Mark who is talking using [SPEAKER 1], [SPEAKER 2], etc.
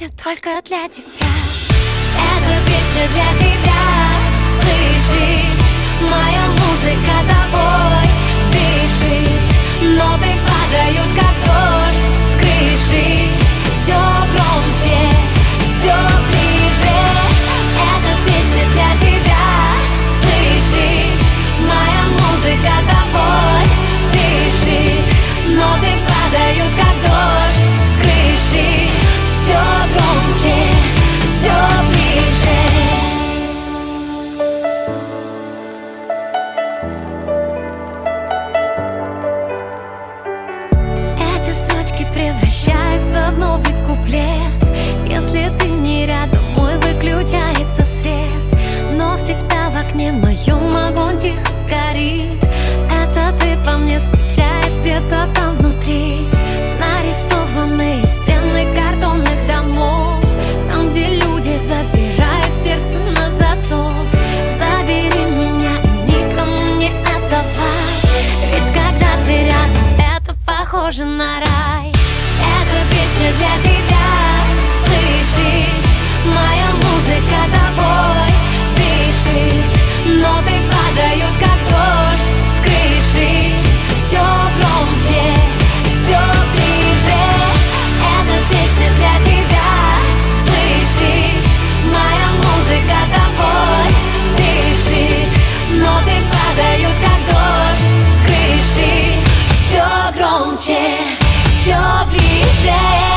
[SPEAKER 1] песню только для тебя. Эта песня для тебя. Слышишь, моя музыка тобой дышит. Ноты падают, как дождь с крыши. Все громче, все ближе. Эта песня для тебя. Слышишь, моя музыка тобой дышит. Ноты падают, как дождь с крыши. Все громче, все ближе. Эти строчки превращаются в новый куплет. Если ты не рядом, мой выключается свет. Но всегда в окне моем огонь тихо горит. Это ты по мне скучаешь где-то там внутри. Нарисованные стены картонных домов, там, где люди забирают сердце на засов. Забери меня и никому не отдавай. Ведь когда ты рядом, это похоже на рай. Эта песня для тебя. Слышишь, моя музыка тобой дышит. Ноты падают, как дождь с крыши. Все громче, все ближе. Эта песня для тебя. Слышишь, моя музыка тобой дышит. Ноты падают, как дождь с крыши. Все громче, все ближе.